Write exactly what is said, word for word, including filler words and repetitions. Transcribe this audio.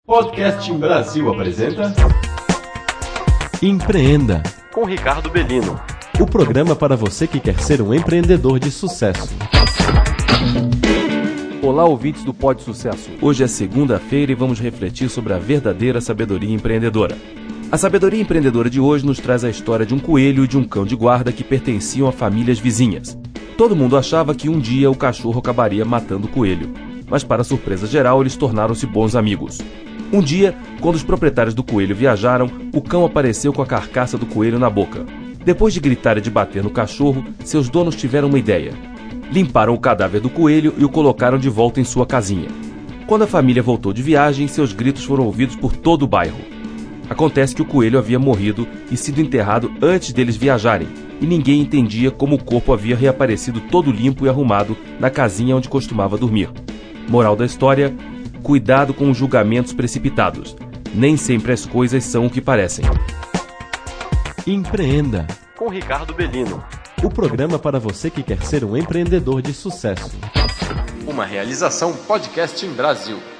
Podcast Brasil apresenta Empreenda, com Ricardo Bellino. o programa para você que quer ser um empreendedor de sucesso. Olá, ouvintes do Pod Sucesso. Hoje é segunda-feira e vamos refletir sobre a verdadeira sabedoria empreendedora. A sabedoria empreendedora de hoje nos traz a história de um coelho e de um cão de guarda que pertenciam a famílias vizinhas. Todo mundo achava que um dia o cachorro acabaria matando o coelho, mas para surpresa geral eles tornaram-se bons amigos. Um dia, quando os proprietários do coelho viajaram, o cão apareceu com a carcaça do coelho na boca. Depois de gritar e de bater no cachorro, seus donos tiveram uma ideia. Limparam o cadáver do coelho e o colocaram de volta em sua casinha. Quando a família voltou de viagem, seus gritos foram ouvidos por todo o bairro. Acontece que o coelho havia morrido e sido enterrado antes deles viajarem, e ninguém entendia como o corpo havia reaparecido todo limpo e arrumado na casinha onde costumava dormir. Moral da história: cuidado com os julgamentos precipitados. Nem sempre as coisas são o que parecem. Empreenda, Com Ricardo Bellino. o programa para você que quer ser um empreendedor de sucesso. uma realização Podcast Brasil.